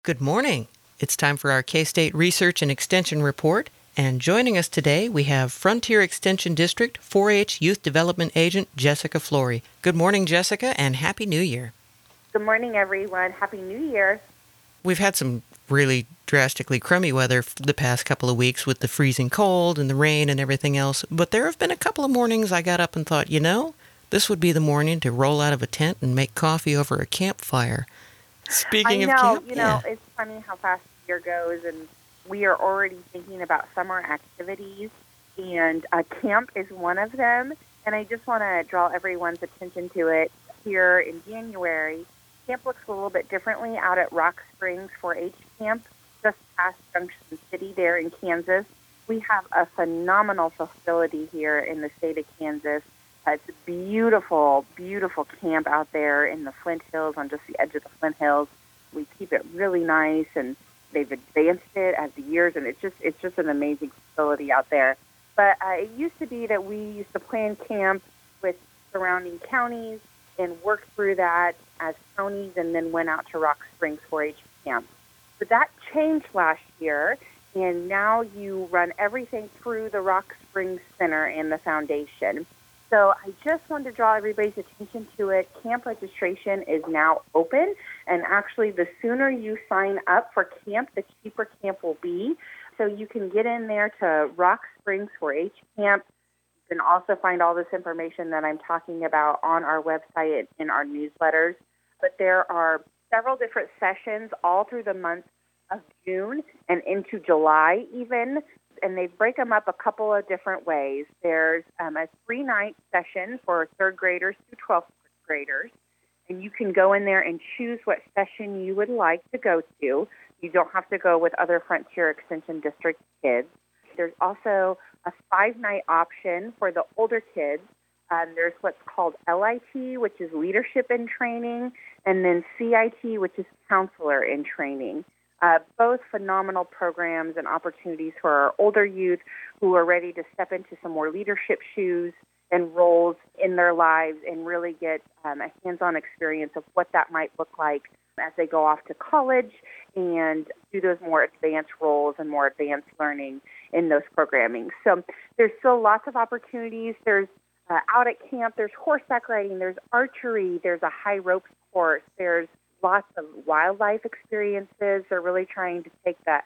Good morning. It's time for our K-State Research and Extension Report. And joining us today, we have Frontier Extension District 4-H Youth Development Agent Jessica Flory. Good morning, Jessica, and Happy New Year. Good morning, everyone. Happy New Year. We've had some really drastically crummy weather the past couple of weeks with the freezing cold and the rain and everything else, but there have been a couple of mornings I got up and thought, this would be the morning to roll out of a tent and make coffee over a campfire. Speaking of camp, it's funny how fast the year goes, and we are already thinking about summer activities, and camp is one of them. And I just want to draw everyone's attention to it here in January. Camp looks a little bit differently out at Rock Springs 4-H Camp, just past Junction City there in Kansas. We have a phenomenal facility here in the state of Kansas. It's a beautiful, beautiful camp out there in the Flint Hills, on just the edge of the Flint Hills. We keep it really nice, and they've advanced it as the years, and it's just an amazing facility out there. But it used to be that we used to plan camp with surrounding counties and work through that as counties, and then went out to Rock Springs 4-H Camp. But that changed last year, and now you run everything through the Rock Springs Center and the foundation. So I just wanted to draw everybody's attention to it. Camp registration is now open, and actually the sooner you sign up for camp, the cheaper camp will be. So you can get in there to Rock Springs 4-H Camp. You can also find all this information that I'm talking about on our website in our newsletters. But there are several different sessions all through the month of June and into July even. And they break them up a couple of different ways. There's a 3-night session for 3rd graders through 12th graders, and you can go in there and choose what session you would like to go to. You don't have to go with other Frontier Extension District kids. There's also a 5-night option for the older kids. There's what's called LIT, which is Leadership in Training, and then CIT, which is Counselor in Training. Both phenomenal programs and opportunities for our older youth who are ready to step into some more leadership shoes and roles in their lives and really get a hands-on experience of what that might look like as they go off to college and do those more advanced roles and more advanced learning in those programming. So there's still lots of opportunities. There's out at camp, there's horseback riding, there's archery, there's a high ropes course, there's lots of wildlife experiences. They're really trying to take that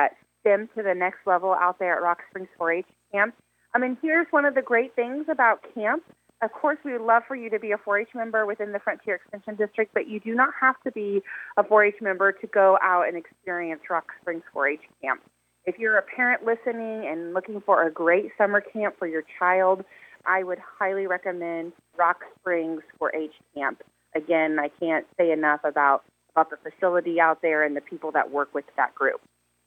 STEM to the next level out there at Rock Springs 4-H Camp. Here's one of the great things about camp. Of course, we would love for you to be a 4-H member within the Frontier Extension District, but you do not have to be a 4-H member to go out and experience Rock Springs 4-H Camp. If you're a parent listening and looking for a great summer camp for your child, I would highly recommend Rock Springs 4-H Camp. Again, I can't say enough about the facility out there and the people that work with that group.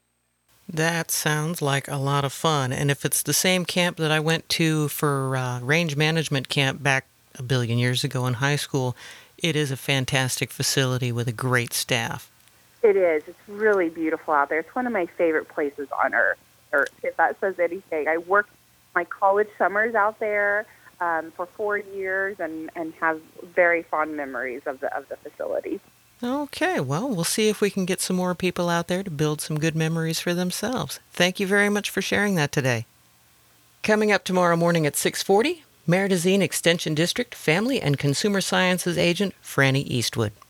That sounds like a lot of fun. And if it's the same camp that I went to for range management camp back a billion years ago in high school, it is a fantastic facility with a great staff. It is. It's really beautiful out there. It's one of my favorite places on earth, or if that says anything. I worked my college summers out there for 4 years and have very fond memories of the facility. Okay, well, we'll see if we can get some more people out there to build some good memories for themselves. Thank you very much for sharing that today. Coming up tomorrow morning at 6:40, Meridazine Extension District Family and Consumer Sciences Agent Franny Eastwood.